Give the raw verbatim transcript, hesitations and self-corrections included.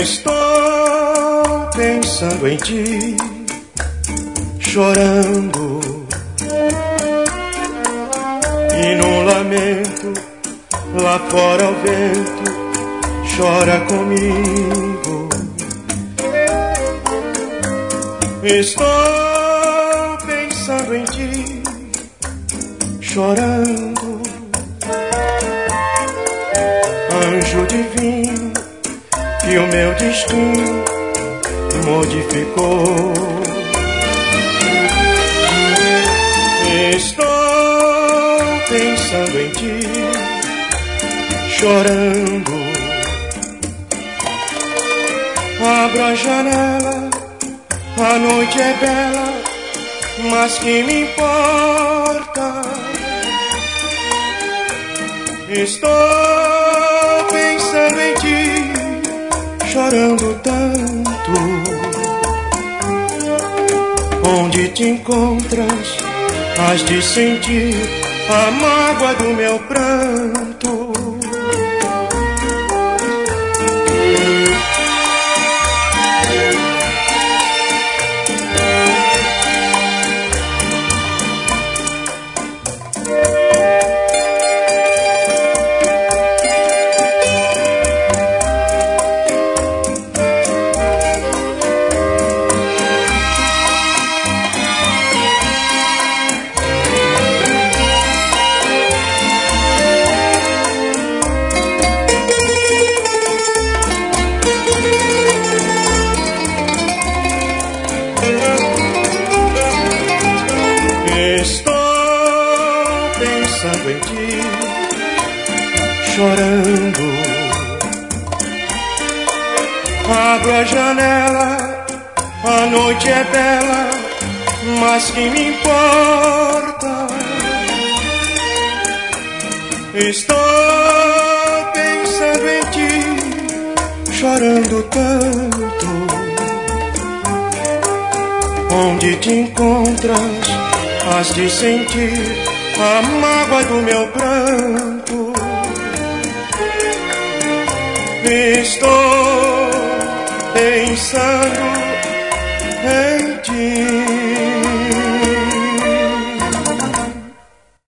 Estou pensando em ti, chorando, e num lamento lá fora o vento chora comigo. Estou pensando em ti, chorando, anjo divino que o meu destino modificou. Estou pensando em ti, chorando, abro a janela, a noite é bela, mas que me importa? Estou pensando em ti, chorando tanto. Onde te encontras, has de sentir a mágoa do meu pranto. Estou pensando em ti, chorando, abro a janela, a noite é bela, mas que me importa? Estou pensando em ti, chorando tanto. Onde te encontras, has de sentir a mágoa do meu pranto. Estou pensando em